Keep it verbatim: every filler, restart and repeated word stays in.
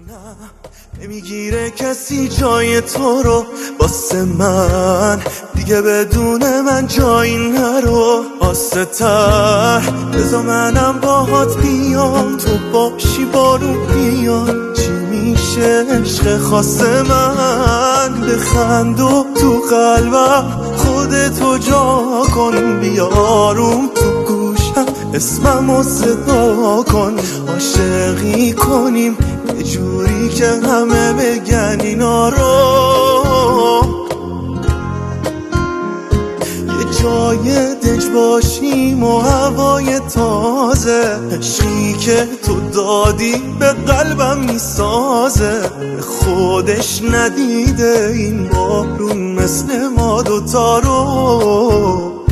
نمیگیره کسی جای تو رو واسه من، دیگه بدون من جایی نرو. آسه تر بذار منم باهات بیام، تو باشی بارون بیاد. چی میشه عشق خاص من؟ بخند و تو قلبم خودتو جا کن، بیاروم تو گوشم اسممو صدا کن. عاشقی کنیم یه جوری که همه بگن اینا رو، یه جای دنج باشیم و هوای تازه. عشقی که تو دادی به قلبم میسازه، خودش ندیده این بارون مثل ما دوتا رو.